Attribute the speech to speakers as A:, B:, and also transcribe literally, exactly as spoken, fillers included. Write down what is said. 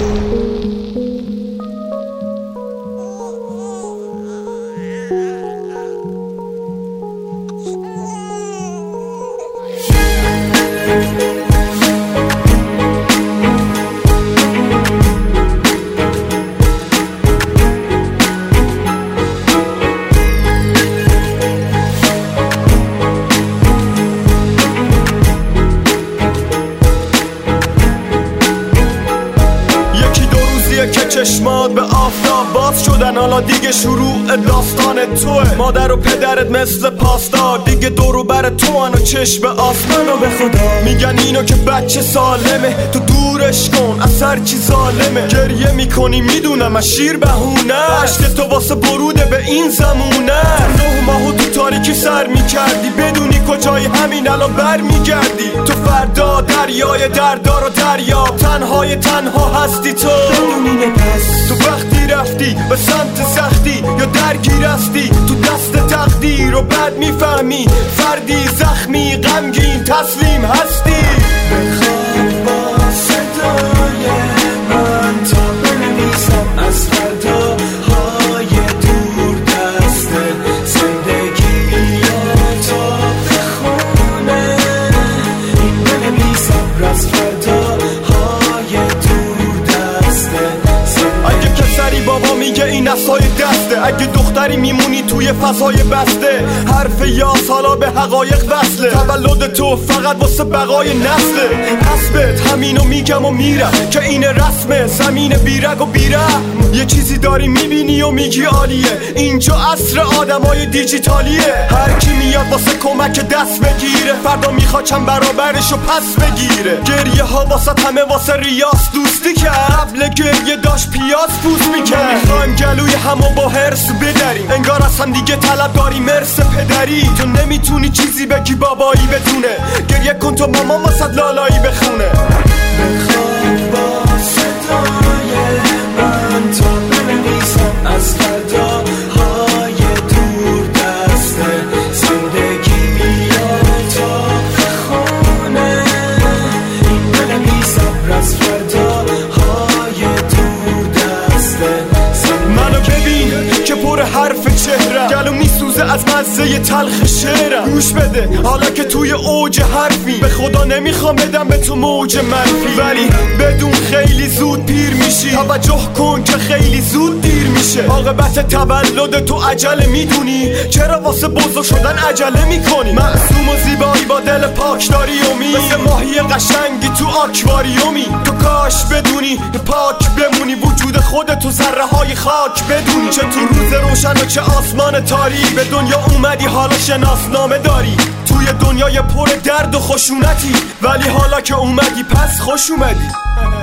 A: که چشمات به آفتاب باز شدن، حالا دیگه شروع داستان توه. مادر و پدرت مثل پاستا دیگه دورو بر تو و چشم آسمان. و به خدا میگن اینو که بچه سالمه، تو دورش کن اثر چی ظالمه. گریه میکنی میدونم از شیر بهونه، عشق تو واسه بروده به این زمونه. نه ماهو تو تاریکی سر میکردی، بدونی کجای همین الان بر میگردی. تو فردا دریای دردار و دریاب، تنهای تنها هستی تو. تو وقتی رفتی به سمت سختی یا درگیر هستی تو دست تقدیر، و بعد میفهمی فردی زخمی غمگین تسلیم هستی. بخواب با صدای من تا بنویسم از فرداهای دور دست زندگی یا تا بخونه این بنویسم از فرداهای دور دست. اگه کسری بابا میگه این اصای دسته، اگه دختری میمونی توی فضای بسته. حرف یاس حالا به حقایق وصله، تولد تو فقط واسه بقای نسله. حسبت همینو میگم و میرم که این رسمه، زمین بیرگ و بیرم. یه چیزی داری میبینی و میگی عالیه، اینجا عصر آدمای دیجیتالیه. هر کی میاد واسه کمک دست بگیره، فردا میخواد چند برابرشو پس بگیره. گریه ها واسه همه واسه ریاس دوستی که قبل گریه داشت پیاز پوست میکرد. میخوایم گلوی همو با هرس بدریم، انگار از هم دیگه طلب داری مرس پدری. تو نمیتونی چیزی بگی بابایی بدونه، گریه کن تو مامان واسد لالایی بخونه. بخواب با صدای من تا بنویسم از فرداهای دور دست زندگی یا تا بخونه این بنویسم از فرداهای دور دست. منو ببین که پر حرف چهرم، گلو میسوزه از مزه تلخ شعرم. گوش بده حالا که توی اوج حرفی، به خدا نمیخوام بدم به تو موج منفی، ولی بدون خیلی زود پیر میشی. توجه کن که خیلی زود دیر میشه. عاقبت تولد تو عجله میدونی، چرا واسه بزرگ شدن عجله میکنی؟ معصوم و زیبایی با دل پاک داری امی، مثل ماهی قشنگی تو آکواریومی. تو کاش بدونی پاک بمونی، وجود خودت تو ذره های خاک بدونی. چه تو روز روشن و چه آسمان تاریک، به دنیا اومدی حالا شناسنامه داری. توی دنیای پر درد و خشونتی، ولی حالا که اومدی پس خوش اومدی.